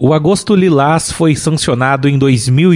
O Agosto Lilás foi sancionado em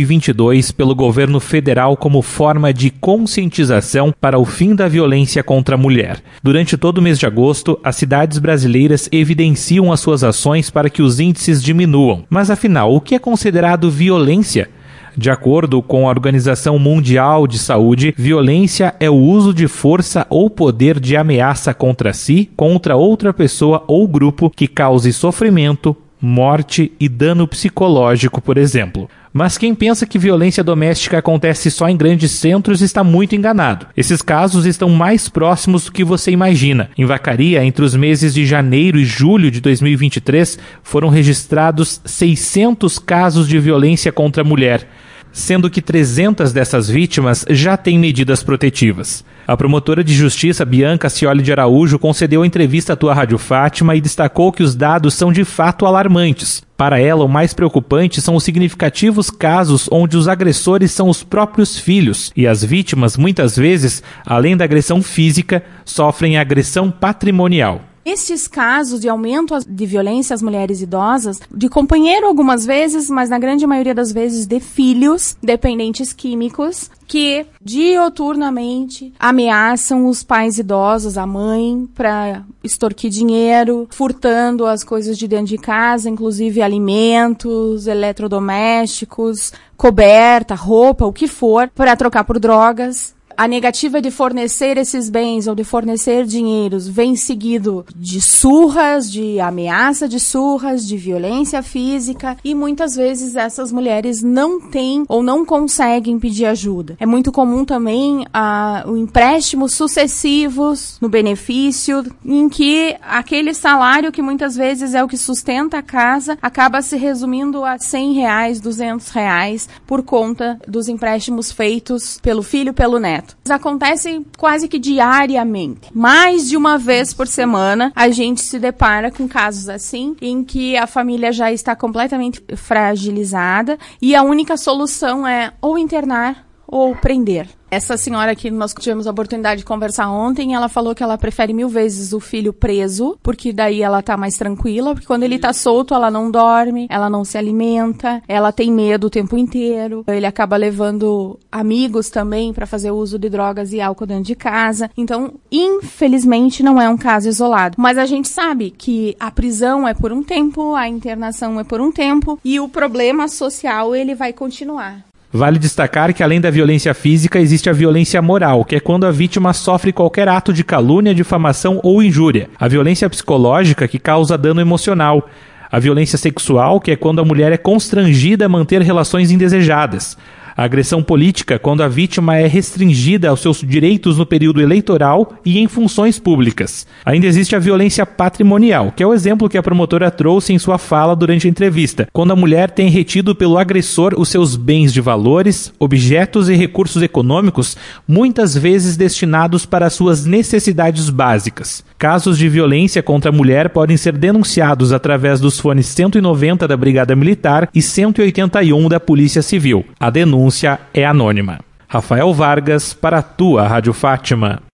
2022 pelo governo federal como forma de conscientização para o fim da violência contra a mulher. Durante todo o mês de agosto, as cidades brasileiras evidenciam as suas ações para que os índices diminuam. Mas afinal, o que é considerado violência? De acordo com a Organização Mundial de Saúde, violência é o uso de força ou poder de ameaça contra si, contra outra pessoa ou grupo que cause sofrimento, morte e dano psicológico, por exemplo. Mas quem pensa que violência doméstica acontece só em grandes centros está muito enganado. Esses casos estão mais próximos do que você imagina. Em Vacaria, entre os meses de janeiro e julho de 2023, foram registrados 600 casos de violência contra a mulher, sendo que 300 dessas vítimas já têm medidas protetivas. A promotora de justiça Bianca Cioli de Araújo concedeu entrevista à Tua Rádio Fátima e destacou que os dados são de fato alarmantes. Para ela, o mais preocupante são os significativos casos onde os agressores são os próprios filhos e as vítimas, muitas vezes, além da agressão física, sofrem agressão patrimonial. Estes casos de aumento de violência às mulheres idosas, de companheiro algumas vezes, mas na grande maioria das vezes de filhos, dependentes químicos, que dioturnamente ameaçam os pais idosos, a mãe, para extorquir dinheiro, furtando as coisas de dentro de casa, inclusive alimentos, eletrodomésticos, coberta, roupa, o que for, para trocar por drogas. A negativa de fornecer esses bens ou de fornecer dinheiros vem seguido de surras, de ameaça de surras, de violência física e muitas vezes essas mulheres não têm ou não conseguem pedir ajuda. É muito comum também o empréstimo sucessivos no benefício, em que aquele salário que muitas vezes é o que sustenta a casa acaba se resumindo a R$100, R$200 por conta dos empréstimos feitos pelo filho e pelo neto. Acontecem quase que diariamente. Mais de uma vez por semana, a gente se depara com casos assim, em que a família já está completamente fragilizada e a única solução é ou internar ou prender. Essa senhora que nós tivemos a oportunidade de conversar ontem, ela falou que ela prefere 1000 vezes o filho preso, porque daí ela tá mais tranquila, porque quando ele tá solto, ela não dorme, ela não se alimenta, ela tem medo o tempo inteiro, ele acaba levando amigos também para fazer uso de drogas e álcool dentro de casa. Então, infelizmente, não é um caso isolado. Mas a gente sabe que a prisão é por um tempo, a internação é por um tempo, e o problema social, ele vai continuar. Vale destacar que, além da violência física, existe a violência moral, que é quando a vítima sofre qualquer ato de calúnia, difamação ou injúria. A violência psicológica, que causa dano emocional. A violência sexual, que é quando a mulher é constrangida a manter relações indesejadas. A agressão política, quando a vítima é restringida aos seus direitos no período eleitoral e em funções públicas. Ainda existe a violência patrimonial, que é o exemplo que a promotora trouxe em sua fala durante a entrevista, quando a mulher tem retido pelo agressor os seus bens de valores, objetos e recursos econômicos, muitas vezes destinados para suas necessidades básicas. Casos de violência contra a mulher podem ser denunciados através dos fones 190 da Brigada Militar e 181 da Polícia Civil. A denúncia é anônima. Rafael Vargas para a Tua Rádio Fátima.